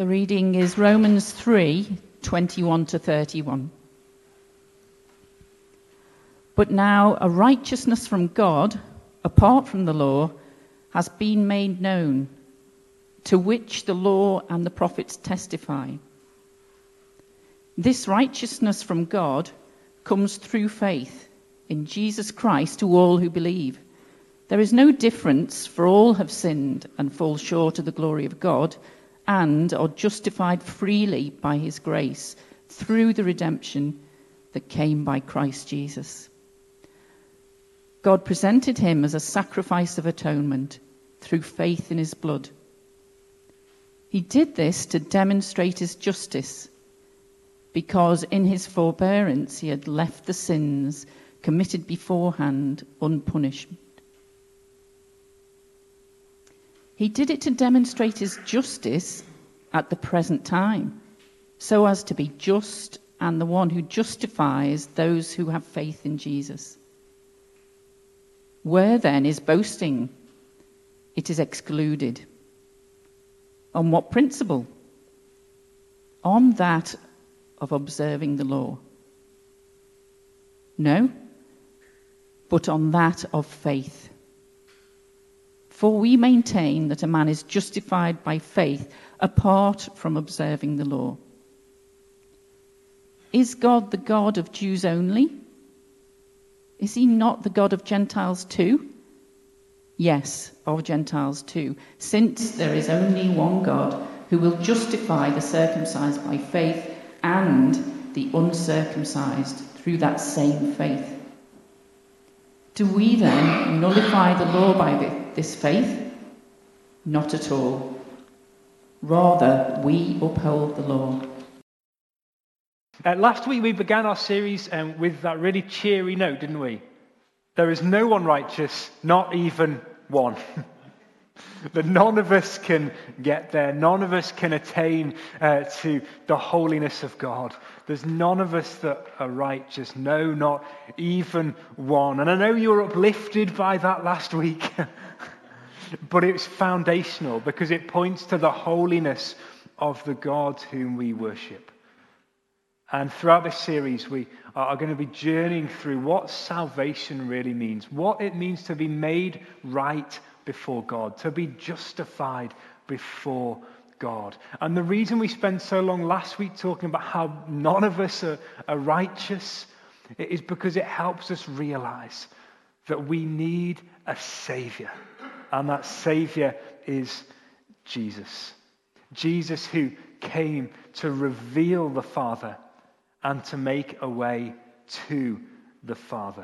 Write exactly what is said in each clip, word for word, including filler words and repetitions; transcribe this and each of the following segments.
The reading is Romans three, twenty-one to thirty-one. But now a righteousness from God, apart from the law, has been made known, to which the law and the prophets testify. This righteousness from God comes through faith in Jesus Christ to all who believe. There is no difference, for all have sinned and fall short of the glory of God, and are justified freely by his grace through the redemption that came by Christ Jesus. God presented him as a sacrifice of atonement through faith in his blood. He did this to demonstrate his justice, because in his forbearance he had left the sins committed beforehand unpunished. He did it to demonstrate his justice at the present time, so as to be just and the one who justifies those who have faith in Jesus. Where then is boasting? It is excluded. On what principle? On that of observing the law? No, but on that of faith. For we maintain that a man is justified by faith apart from observing the law. Is God the God of Jews only? Is he not the God of Gentiles too? Yes, of Gentiles too, since there is only one God who will justify the circumcised by faith and the uncircumcised through that same faith. Do we then nullify the law by this faith? Not at all. Rather, we uphold the law. Uh, last week we began our series um, with that really cheery note, didn't we? There is no one righteous, not even one. That none of us can get there. None of us can attain uh, to the holiness of God. There's none of us that are righteous. No, not even one. And I know you were uplifted by that last week. But it's foundational because it points to the holiness of the God whom we worship. And throughout this series, we are going to be journeying through what salvation really means, what it means to be made right before God, to be justified before God. And the reason we spent so long last week talking about how none of us are, are righteous is because it helps us realize that we need a Savior. And that Savior is Jesus. Jesus who came to reveal the Father and to make a way to the Father.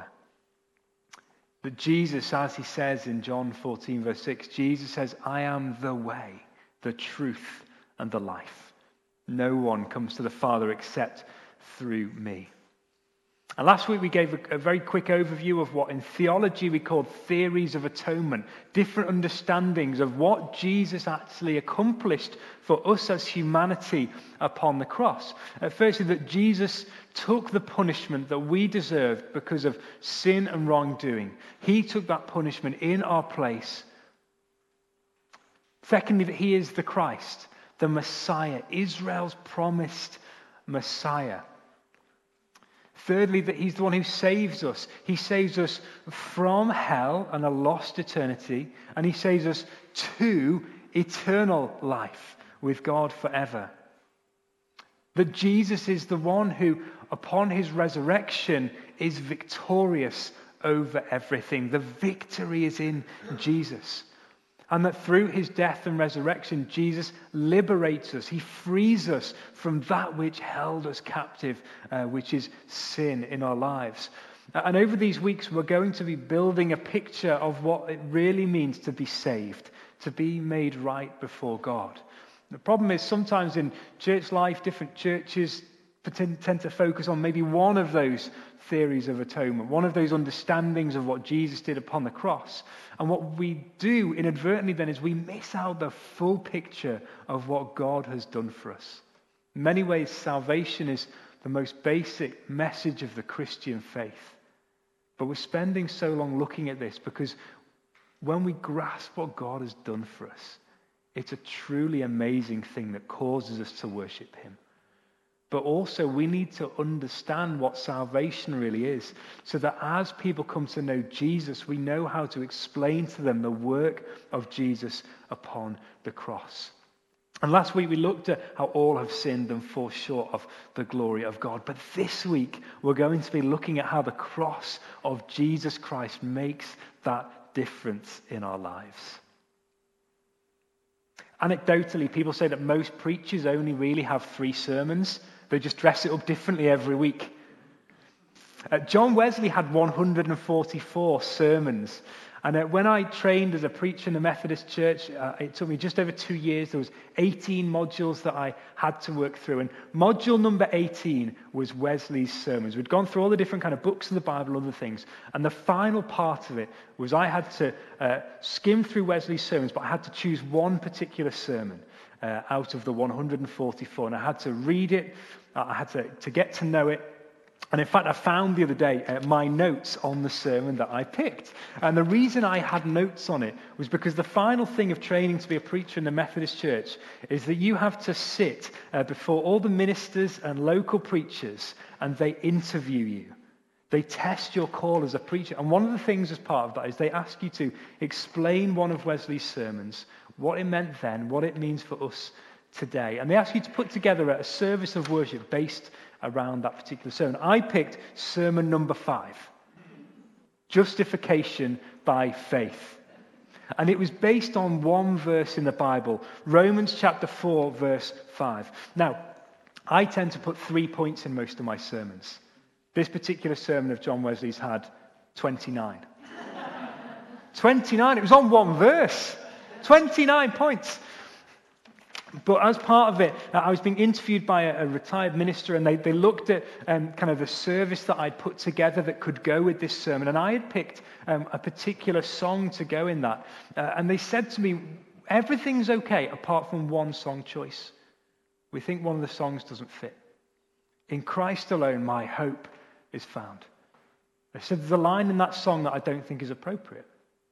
That Jesus, as he says in John fourteen verse six, Jesus says, I am the way, the truth, and the life. No one comes to the Father except through me. And last week we gave a, a very quick overview of what in theology we call theories of atonement, different understandings of what Jesus actually accomplished for us as humanity upon the cross. Uh, firstly, that Jesus took the punishment that we deserved because of sin and wrongdoing. He took that punishment in our place. Secondly, that he is the Christ, the Messiah, Israel's promised Messiah. Thirdly, that he's the one who saves us. He saves us from hell and a lost eternity, and he saves us to eternal life with God forever. That Jesus is the one who, upon his resurrection, is victorious over everything. The victory is in Jesus. And that through his death and resurrection, Jesus liberates us. He frees us from that which held us captive, uh, which is sin in our lives. And over these weeks, we're going to be building a picture of what it really means to be saved, to be made right before God. The problem is sometimes in church life, different churches tend to focus on maybe one of those theories of atonement, one of those understandings of what Jesus did upon the cross. And what we do inadvertently then is we miss out the full picture of what God has done for us. In many ways, salvation is the most basic message of the Christian faith. But we're spending so long looking at this because when we grasp what God has done for us, It's a truly amazing thing that causes us to worship him. But also we need to understand what salvation really is, so that as people come to know Jesus, we know how to explain to them the work of Jesus upon the cross. And last week we looked at how all have sinned and fall short of the glory of God. But this week we're going to be looking at how the cross of Jesus Christ makes that difference in our lives. Anecdotally, people say that most preachers only really have three sermons. They just dress it up differently every week. Uh, John Wesley had one hundred forty-four sermons. And uh, when I trained as a preacher in the Methodist Church, uh, it took me just over two years. There was eighteen modules that I had to work through. And module number eighteen was Wesley's sermons. We'd gone through all the different kind of books of the Bible and other things. And the final part of it was I had to uh, skim through Wesley's sermons, but I had to choose one particular sermon uh, out of the one hundred forty-four. And I had to read it. Uh, I had to, to get to know it. And in fact, I found the other day uh, my notes on the sermon that I picked. And the reason I had notes on it was because the final thing of training to be a preacher in the Methodist Church is that you have to sit uh, before all the ministers and local preachers, and they interview you. They test your call as a preacher. And one of the things as part of that is they ask you to explain one of Wesley's sermons, what it meant then, what it means for us today. And they ask you to put together a service of worship based around that particular sermon. I picked sermon number five, Justification by Faith. And it was based on one verse in the Bible, Romans chapter four, verse five. Now, I tend to put three points in most of my sermons. This particular sermon of John Wesley's had twenty-nine. twenty-nine, it was on one verse. twenty-nine points. But as part of it, I was being interviewed by a, a retired minister, and they, they looked at um, kind of the service that I'd put together that could go with this sermon. And I had picked um, a particular song to go in that. Uh, and they said to me, everything's okay apart from one song choice. We think one of the songs doesn't fit. In Christ alone, my hope is found. They said there's a line in that song that I don't think is appropriate.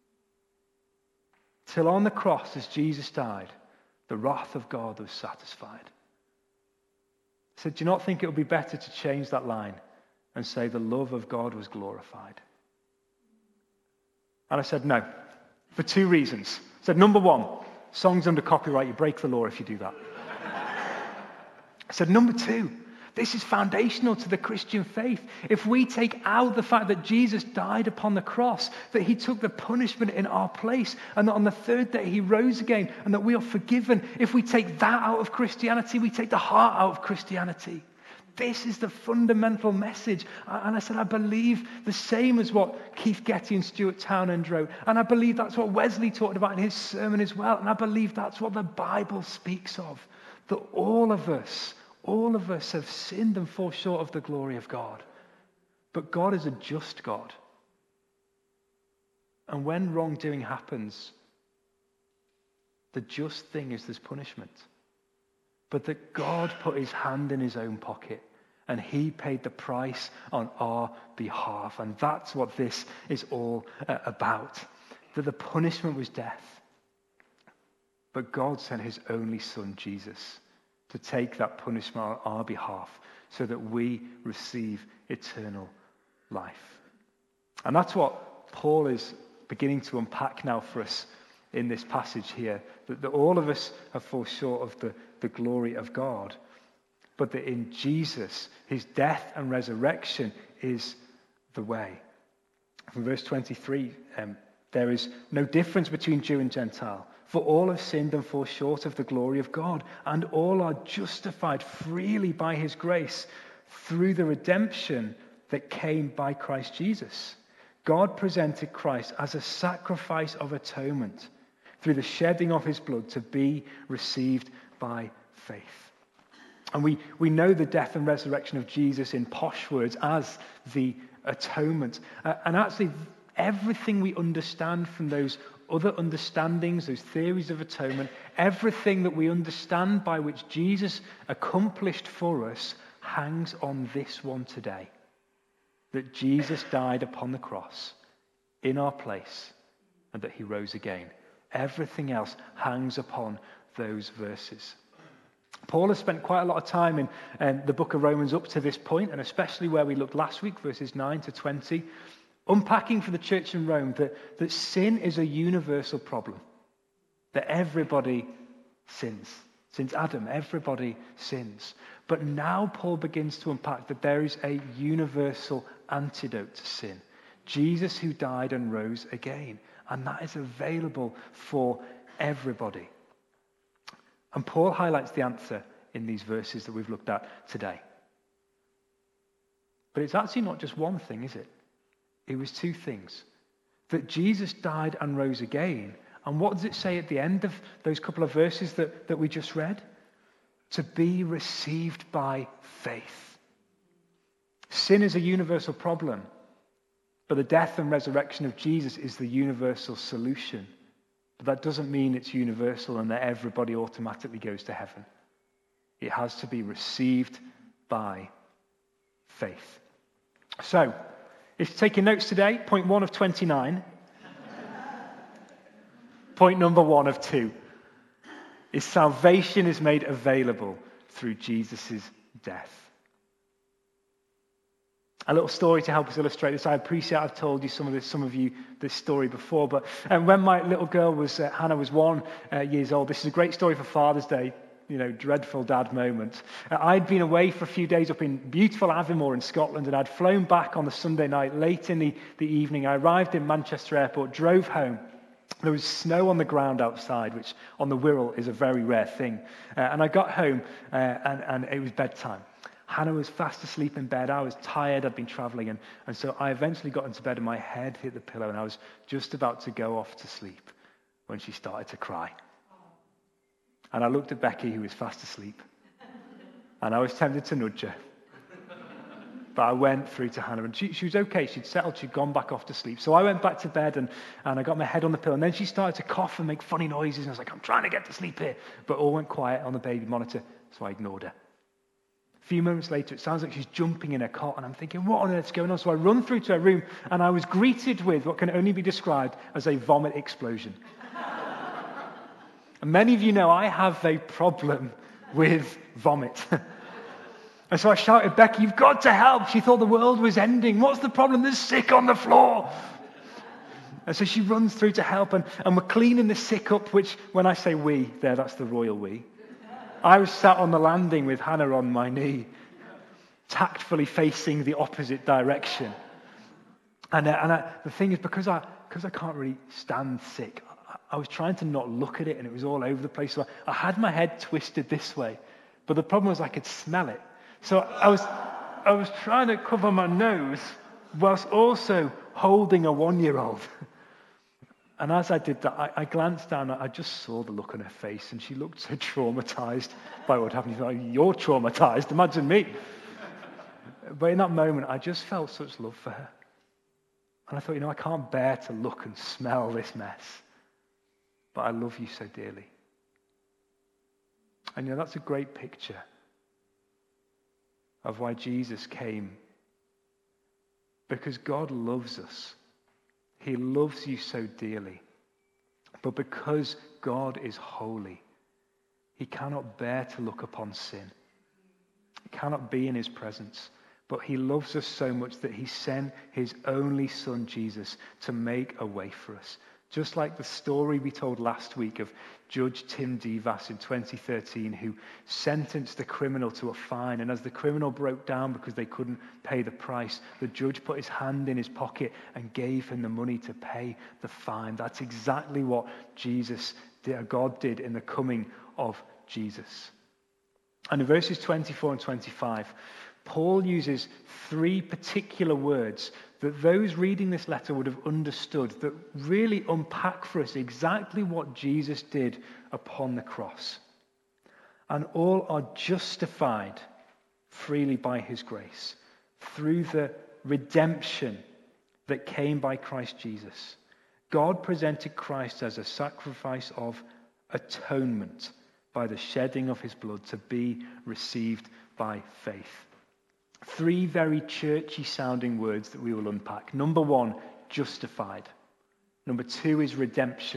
Till on the cross, as Jesus died, the wrath of God was satisfied. I said, do you not think it would be better to change that line and say the love of God was glorified? And I said, no, for two reasons. I said, number one, songs under copyright, you break the law if you do that. I said, number two, this is foundational to the Christian faith. If we take out the fact that Jesus died upon the cross, that he took the punishment in our place, and that on the third day he rose again, and that we are forgiven, if we take that out of Christianity, we take the heart out of Christianity. This is the fundamental message. And I said, I believe the same as what Keith Getty and Stuart Townend wrote. And I believe that's what Wesley talked about in his sermon as well. And I believe that's what the Bible speaks of. That all of us, all of us have sinned and fall short of the glory of God. But God is a just God. And when wrongdoing happens, the just thing is there's punishment. But that God put his hand in his own pocket and he paid the price on our behalf. And that's what this is all uh, about. That the punishment was death. But God sent his only son, Jesus, to take that punishment on our behalf so that we receive eternal life. And that's what Paul is beginning to unpack now for us in this passage here, that, that all of us have fallen short of the, the glory of God, but that in Jesus, his death and resurrection is the way. From verse twenty-three, um, there is no difference between Jew and Gentile, for all have sinned and fall short of the glory of God, and all are justified freely by his grace through the redemption that came by Christ Jesus. God presented Christ as a sacrifice of atonement through the shedding of his blood to be received by faith. And we, we know the death and resurrection of Jesus in posh words as the atonement. Uh, and actually, everything we understand from those other understandings, those theories of atonement, everything that we understand by which Jesus accomplished for us hangs on this one today. That Jesus died upon the cross in our place and that he rose again. Everything else hangs upon those verses. Paul has spent quite a lot of time in um, the book of Romans up to this point, and especially where we looked last week, verses nine to twenty, unpacking for the church in Rome that, that sin is a universal problem, that everybody sins. Since Adam, everybody sins. But now Paul begins to unpack that there is a universal antidote to sin. Jesus who died and rose again. And that is available for everybody. And Paul highlights the answer in these verses that we've looked at today. But it's actually not just one thing, is it? It was two things. That Jesus died and rose again. And what does it say at the end of those couple of verses that, that we just read? To be received by faith. Sin is a universal problem, but the death and resurrection of Jesus is the universal solution. But that doesn't mean it's universal and that everybody automatically goes to heaven. It has to be received by faith. So, if you're taking notes today, point one of twenty-nine. Point number one of two is salvation is made available through Jesus' death. A little story to help us illustrate this. I appreciate I've told you some of this, some of you this story before, but um, when my little girl was, uh, Hannah was one uh, years old, this is a great story for Father's Day, you know, dreadful dad moment. Uh, I'd been away for a few days up in beautiful Aviemore in Scotland, and I'd flown back on the Sunday night, late in the, the evening. I arrived in Manchester Airport, drove home. There was snow on the ground outside, which on the Wirral is a very rare thing. Uh, and I got home uh, and, and it was bedtime. Hannah was fast asleep in bed. I was tired. I'd been traveling. And, and so I eventually got into bed and my head hit the pillow and I was just about to go off to sleep when she started to cry. And I looked at Becky, who was fast asleep. And I was tempted to nudge her. But I went through to Hannah, and she, she was okay. She'd settled. She'd gone back off to sleep. So I went back to bed, and, and I got my head on the pillow. And then she started to cough and make funny noises. And I was like, I'm trying to get to sleep here. But all went quiet on the baby monitor, so I ignored her. A few moments later, it sounds like she's jumping in her cot. And I'm thinking, what on earth's going on? So I run through to her room, and I was greeted with what can only be described as a vomit explosion. And many of you know I have a problem with vomit. And so I shouted, Becky, you've got to help. She thought the world was ending. What's the problem? There's sick on the floor. And so she runs through to help, and, and we're cleaning the sick up, which when I say we, there, that's the royal we. I was sat on the landing with Hannah on my knee, tactfully facing the opposite direction. And, uh, and I, the thing is, because I, because I can't really stand sick, I, I was trying to not look at it, and it was all over the place. So I, I had my head twisted this way, but the problem was I could smell it. So I was, I was trying to cover my nose whilst also holding a one-year-old. And as I did that, I, I glanced down, I just saw the look on her face, and she looked so traumatized by what happened. Like, you're traumatized, imagine me. But in that moment, I just felt such love for her. And I thought, you know, I can't bear to look and smell this mess. But I love you so dearly. And you know, that's a great picture of why Jesus came. Because God loves us. He loves you so dearly. But because God is holy, he cannot bear to look upon sin. He cannot be in his presence. But he loves us so much that he sent his only son, Jesus, to make a way for us. Just like the story we told last week of Judge Tim Devas in twenty thirteen, who sentenced the criminal to a fine. And as the criminal broke down because they couldn't pay the price, the judge put his hand in his pocket and gave him the money to pay the fine. That's exactly what Jesus did, God did in the coming of Jesus. And in verses twenty-four and twenty-five, Paul uses three particular words that those reading this letter would have understood, that really unpack for us exactly what Jesus did upon the cross. And all are justified freely by his grace through the redemption that came by Christ Jesus. God presented Christ as a sacrifice of atonement by the shedding of his blood to be received by faith. Three very churchy sounding words that we will unpack. Number one, justified. Number two is redemption.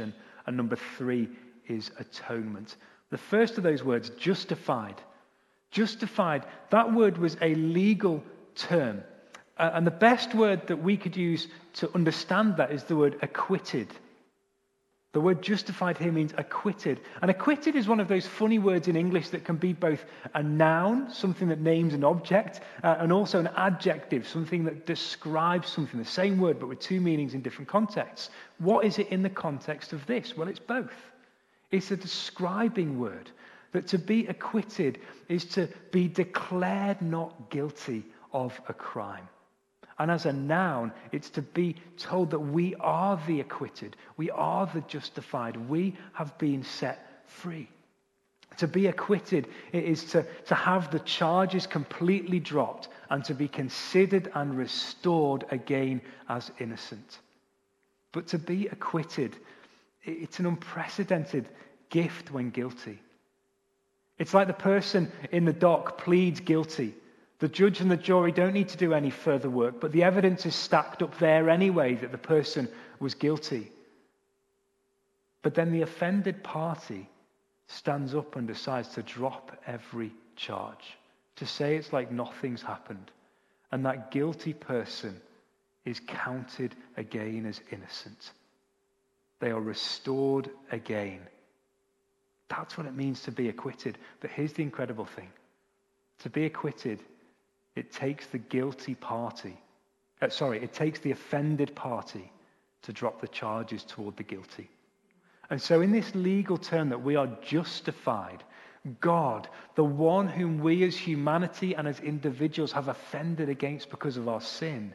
And number three is atonement. The first of those words, justified. Justified, that word was a legal term. Uh, and the best word that we could use to understand that is the word acquitted. The word justified here means acquitted. And acquitted is one of those funny words in English that can be both a noun, something that names an object, uh, and also an adjective, something that describes something. The same word, but with two meanings in different contexts. What is it in the context of this? Well, it's both. It's a describing word. That to be acquitted is to be declared not guilty of a crime. And as a noun, it's to be told that we are the acquitted. We are the justified. We have been set free. To be acquitted is to, to have the charges completely dropped and to be considered and restored again as innocent. But to be acquitted, it's an unprecedented gift when guilty. It's like the person in the dock pleads guilty. The judge and the jury don't need to do any further work, but the evidence is stacked up there anyway that the person was guilty. But then the offended party stands up and decides to drop every charge, to say it's like nothing's happened, and that guilty person is counted again as innocent. They are restored again. That's what it means to be acquitted. But here's the incredible thing. To be acquitted, it takes the guilty party, uh, sorry, it takes the offended party to drop the charges toward the guilty. And so in this legal term that we are justified, God, the one whom we as humanity and as individuals have offended against because of our sin,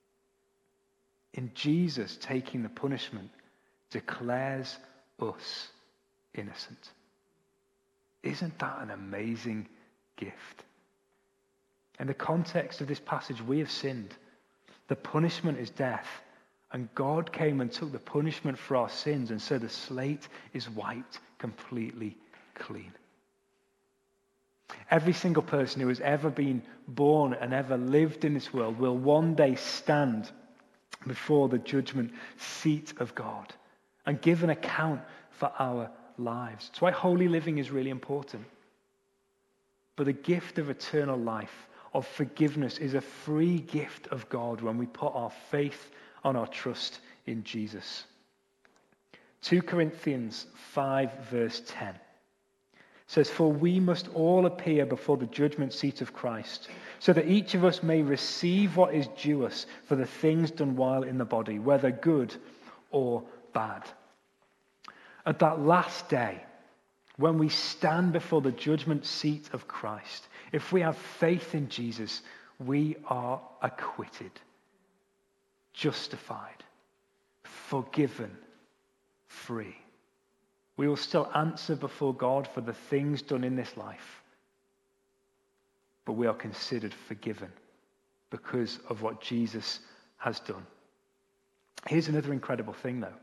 in Jesus taking the punishment, declares us innocent. Isn't that an amazing gift? In the context of this passage, we have sinned. The punishment is death. And God came and took the punishment for our sins. And so the slate is wiped completely clean. Every single person who has ever been born and ever lived in this world will one day stand before the judgment seat of God and give an account for our lives. That's why holy living is really important. But the gift of eternal life, of forgiveness, is a free gift of God when we put our faith and our trust in Jesus. Second Corinthians five verse ten says, "For we must all appear before the judgment seat of Christ, so that each of us may receive what is due us for the things done while in the body, whether good or bad." At that last day, when we stand before the judgment seat of Christ, if we have faith in Jesus, we are acquitted, justified, forgiven, free. We will still answer before God for the things done in this life, but we are considered forgiven because of what Jesus has done. Here's another incredible thing, though.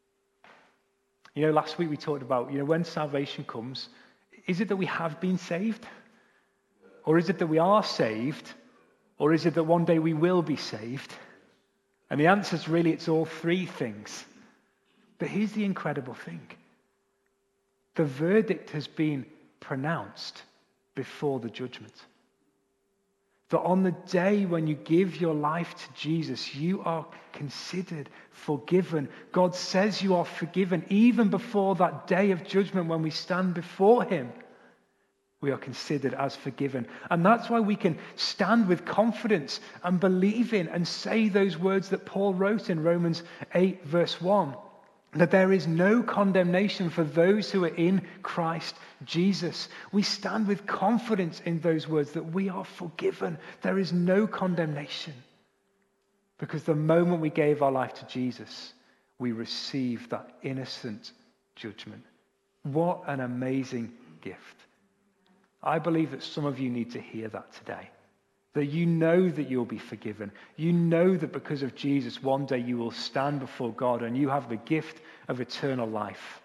You know, last week we talked about, you know, when salvation comes, is it that we have been saved? Or is it that we are saved? Or is it that one day we will be saved? And the answer is really, it's all three things. But here's the incredible thing. The verdict has been pronounced before the judgment. That on the day when you give your life to Jesus, you are considered forgiven. God says you are forgiven even before that day of judgment when we stand before him. We are considered as forgiven. And that's why we can stand with confidence and believe in and say those words that Paul wrote in Romans eight verse one. That there is no condemnation for those who are in Christ Jesus. We stand with confidence in those words that we are forgiven. There is no condemnation. Because the moment we gave our life to Jesus, we received that innocent judgment. What an amazing gift. I believe that some of you need to hear that today. That you know that you'll be forgiven. You know that because of Jesus, one day you will stand before God and you have the gift of eternal life.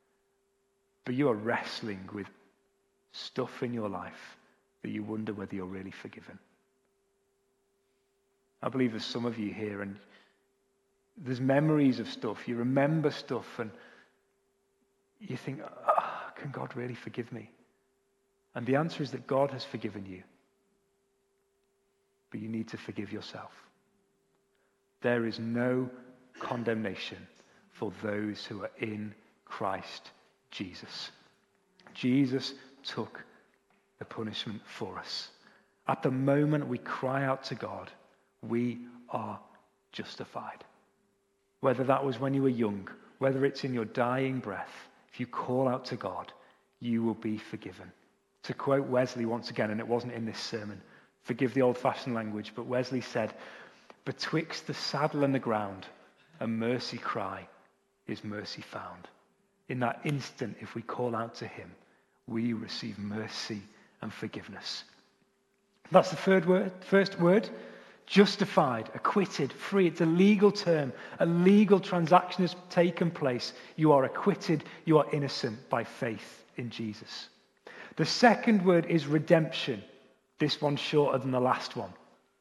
But you are wrestling with stuff in your life that you wonder whether you're really forgiven. I believe there's some of you here and there's memories of stuff. You remember stuff and you think, oh, can God really forgive me? And the answer is that God has forgiven you. But you need to forgive yourself. There is no condemnation for those who are in Christ Jesus. Jesus took the punishment for us. At the moment we cry out to God, we are justified. Whether that was when you were young, whether it's in your dying breath, if you call out to God, you will be forgiven. To quote Wesley once again, and it wasn't in this sermon, forgive the old-fashioned language, but Wesley said, "Betwixt the saddle and the ground, a mercy cry is mercy found." In that instant, if we call out to him, we receive mercy and forgiveness. That's the third word, first word. Justified, acquitted, free. It's a legal term. A legal transaction has taken place. You are acquitted, you are innocent by faith in Jesus. The second word is redemption. This one's shorter than the last one.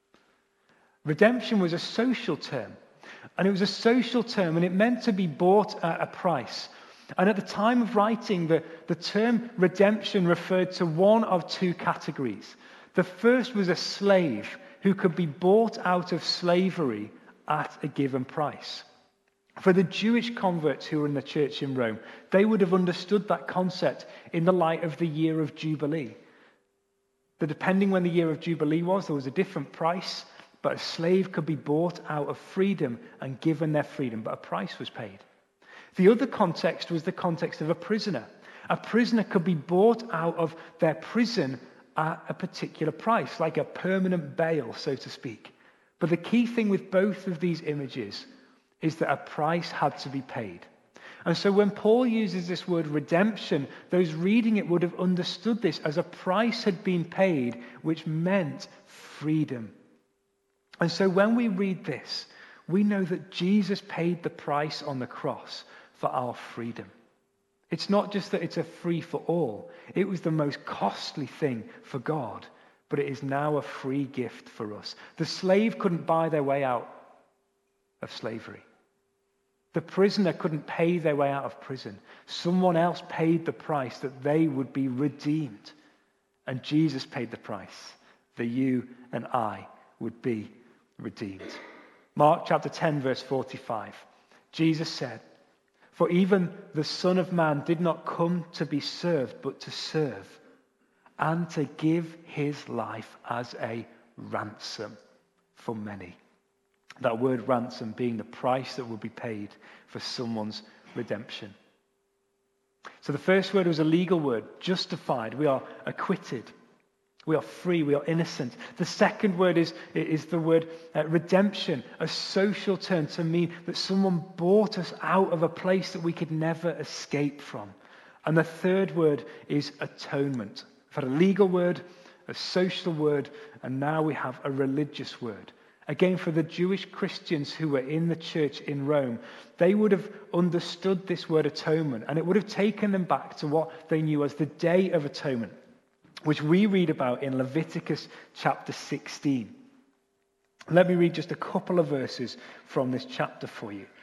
Redemption was a social term. And it was a social term, and it meant to be bought at a price. And at the time of writing, the, the term redemption referred to one of two categories. The first was a slave who could be bought out of slavery at a given price. For the Jewish converts who were in the church in Rome, they would have understood that concept in the light of the year of Jubilee. That depending when the year of Jubilee was, there was a different price, but a slave could be bought out of freedom and given their freedom, but a price was paid. The other context was the context of a prisoner. A prisoner could be bought out of their prison at a particular price, like a permanent bail, so to speak. But the key thing with both of these images is that a price had to be paid. And so when Paul uses this word redemption, those reading it would have understood this as a price had been paid, which meant freedom. And so when we read this, we know that Jesus paid the price on the cross for our freedom. It's not just that it's a free for all. It was the most costly thing for God, but it is now a free gift for us. The slave couldn't buy their way out of slavery. The prisoner couldn't pay their way out of prison. Someone else paid the price that they would be redeemed. And Jesus paid the price that you and I would be redeemed. Mark chapter ten, verse forty-five. Jesus said, "For even the Son of Man did not come to be served, but to serve, and to give his life as a ransom for many." That word ransom being the price that will be paid for someone's redemption. So the first word was a legal word, justified. We are acquitted. We are free. We are innocent. The second word is, is the word uh, redemption, a social term to mean that someone bought us out of a place that we could never escape from. And the third word is atonement. We've had a legal word, a social word, and now we have a religious word. Again, for the Jewish Christians who were in the church in Rome, they would have understood this word atonement, and it would have taken them back to what they knew as the Day of Atonement, which we read about in Leviticus chapter sixteen. Let me read just a couple of verses from this chapter for you.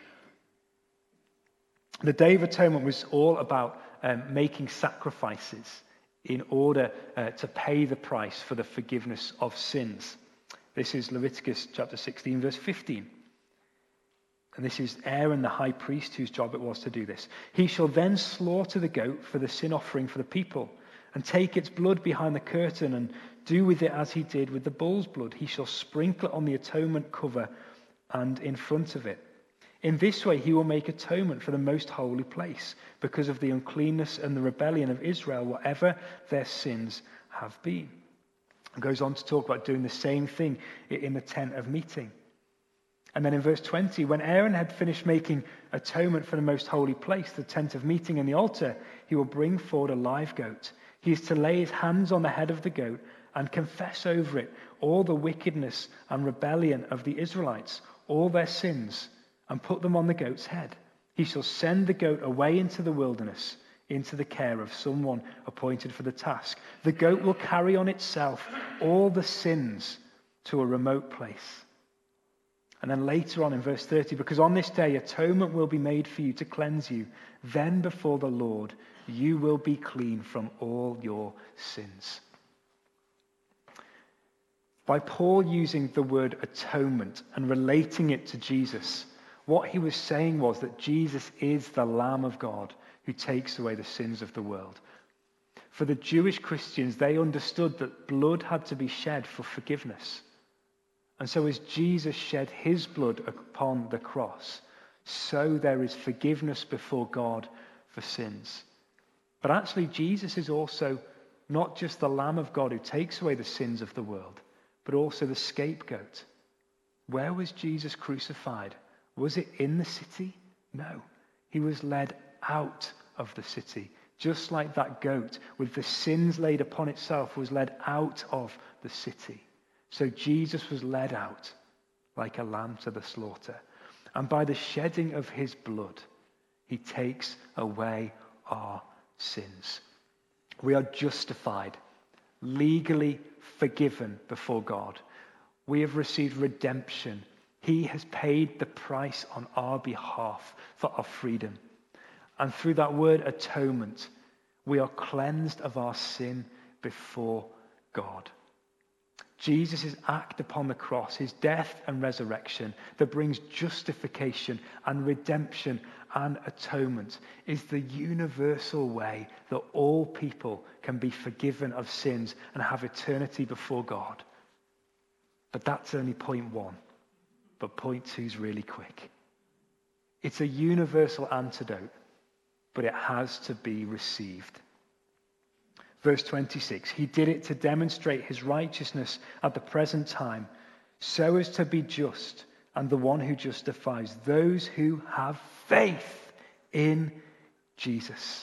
The Day of Atonement was all about um, making sacrifices in order uh, to pay the price for the forgiveness of sins. This is Leviticus chapter sixteen, verse fifteen. And this is Aaron the high priest whose job it was to do this. "He shall then slaughter the goat for the sin offering for the people, and take its blood behind the curtain, and do with it as he did with the bull's blood. He shall sprinkle it on the atonement cover and in front of it. In this way he will make atonement for the most holy place, because of the uncleanness and the rebellion of Israel, whatever their sins have been." It goes on to talk about doing the same thing in the tent of meeting. And then in verse twenty, when Aaron had finished making atonement for the most holy place, the tent of meeting and the altar, he will bring forward a live goat. He is to lay his hands on the head of the goat and confess over it all the wickedness and rebellion of the Israelites, all their sins, and put them on the goat's head. He shall send the goat away into the wilderness, into the care of someone appointed for the task. The goat will carry on itself all the sins to a remote place. And then later on in verse thirty, because on this day atonement will be made for you to cleanse you. Then before the Lord you will be clean from all your sins. By Paul using the word atonement and relating it to Jesus, what he was saying was that Jesus is the Lamb of God who takes away the sins of the world. For the Jewish Christians, they understood that blood had to be shed for forgiveness. And so as Jesus shed his blood upon the cross, so there is forgiveness before God for sins. But actually, Jesus is also not just the Lamb of God who takes away the sins of the world, but also the scapegoat. Where was Jesus crucified? Was it in the city? No. He was led out of the city, just like that goat with the sins laid upon itself was led out of the city. So Jesus was led out like a lamb to the slaughter. And by the shedding of his blood, he takes away our sins. We are justified, legally forgiven before God. We have received redemption. He has paid the price on our behalf for our freedom. And through that word atonement, we are cleansed of our sin before God. Jesus' act upon the cross, his death and resurrection that brings justification and redemption and atonement, is the universal way that all people can be forgiven of sins and have eternity before God. But that's only point one. But point two is really quick. It's a universal antidote, but it has to be received. Verse twenty-six, he did it to demonstrate his righteousness at the present time, so as to be just and the one who justifies those who have faith in Jesus.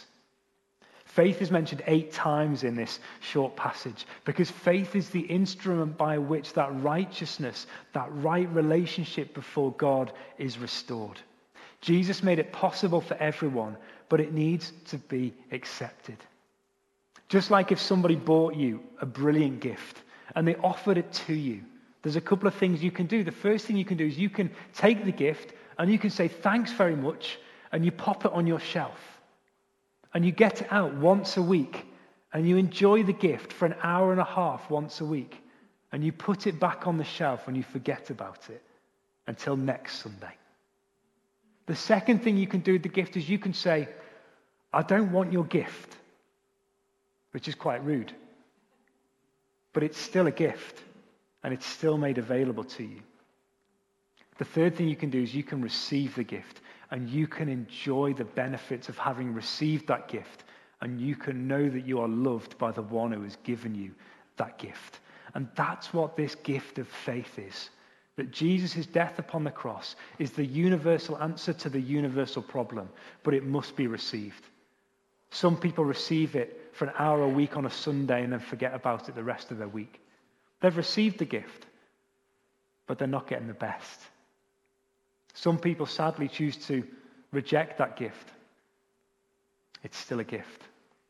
Faith is mentioned eight times in this short passage because faith is the instrument by which that righteousness, that right relationship before God is restored. Jesus made it possible for everyone, but it needs to be accepted. Just like if somebody bought you a brilliant gift and they offered it to you, there's a couple of things you can do. The first thing you can do is you can take the gift and you can say, thanks very much, and you pop it on your shelf. And you get it out once a week and you enjoy the gift for an hour and a half once a week. And you put it back on the shelf and you forget about it until next Sunday. The second thing you can do with the gift is you can say, I don't want your gift. Which is quite rude. But it's still a gift, and it's still made available to you. The third thing you can do is you can receive the gift, and you can enjoy the benefits of having received that gift, and you can know that you are loved by the one who has given you that gift. And that's what this gift of faith is. That Jesus' death upon the cross is the universal answer to the universal problem, but it must be received. Some people receive it for an hour a week on a Sunday and then forget about it the rest of their week. They've received the gift, but they're not getting the best. Some people sadly choose to reject that gift. It's still a gift.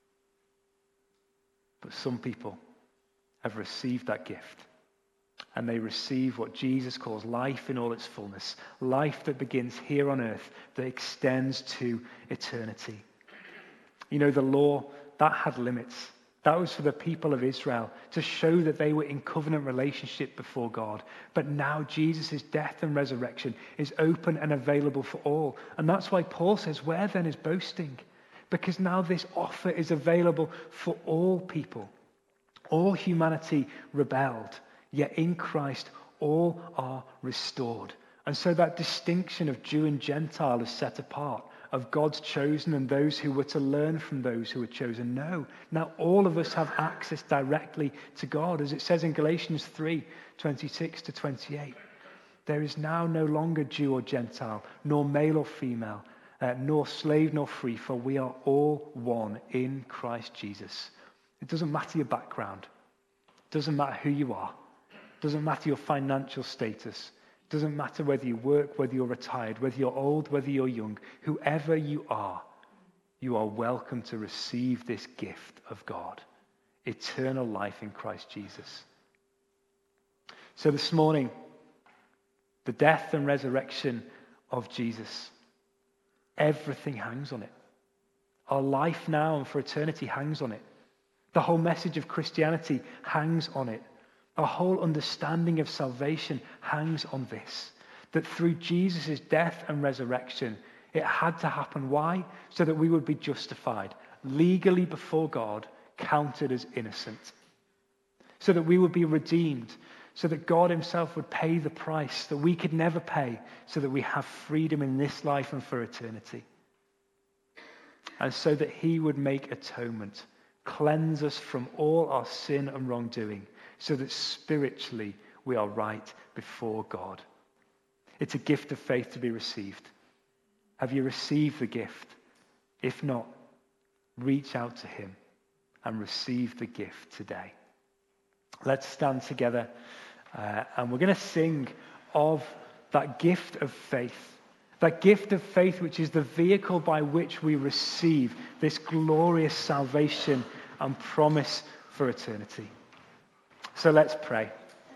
But some people have received that gift, and they receive what Jesus calls life in all its fullness, life that begins here on earth, that extends to eternity. You know, the law, that had limits. That was for the people of Israel to show that they were in covenant relationship before God. But now Jesus' death and resurrection is open and available for all. And that's why Paul says, where then is boasting? Because now this offer is available for all people. All humanity rebelled, yet in Christ all are restored. And so that distinction of Jew and Gentile is set apart, of God's chosen and those who were to learn from those who were chosen. No, now all of us have access directly to God. As it says in Galatians three, twenty-six to twenty-eight, there is now no longer Jew or Gentile, nor male or female, uh, nor slave nor free, for we are all one in Christ Jesus. It doesn't matter your background. It doesn't matter who you are. It doesn't matter your financial status. It doesn't matter whether you work, whether you're retired, whether you're old, whether you're young. Whoever you are, you are welcome to receive this gift of God, eternal life in Christ Jesus. So this morning, the death and resurrection of Jesus. Everything hangs on it. Our life now and for eternity hangs on it. The whole message of Christianity hangs on it. Our whole understanding of salvation hangs on this. That through Jesus' death and resurrection, it had to happen. Why? So that we would be justified, legally before God, counted as innocent. So that we would be redeemed, so that God himself would pay the price that we could never pay, so that we have freedom in this life and for eternity. And so that he would make atonement, cleanse us from all our sin and wrongdoing, so that spiritually we are right before God. It's a gift of faith to be received. Have you received the gift? If not, reach out to him and receive the gift today. Let's stand together uh, and we're going to sing of that gift of faith. That gift of faith which is the vehicle by which we receive this glorious salvation and promise for eternity. So let's pray.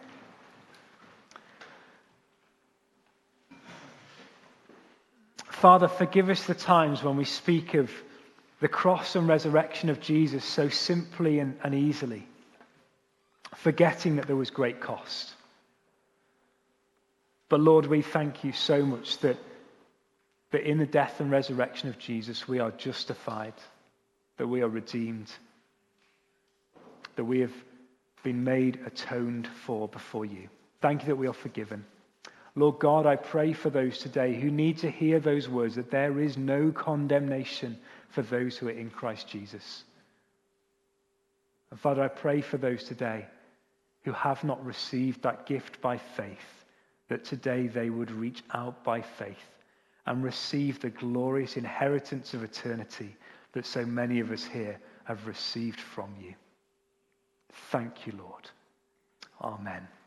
Father, forgive us the times when we speak of the cross and resurrection of Jesus so simply and, and easily, forgetting that there was great cost. But Lord, we thank you so much that, that in the death and resurrection of Jesus, we are justified, that we are redeemed, that we have been made atoned for before you. Thank you that we are forgiven. Lord God, I pray for those today who need to hear those words, that there is no condemnation for those who are in Christ Jesus. And Father, I pray for those today who have not received that gift by faith, that today they would reach out by faith and receive the glorious inheritance of eternity that so many of us here have received from you. Thank you, Lord. Amen.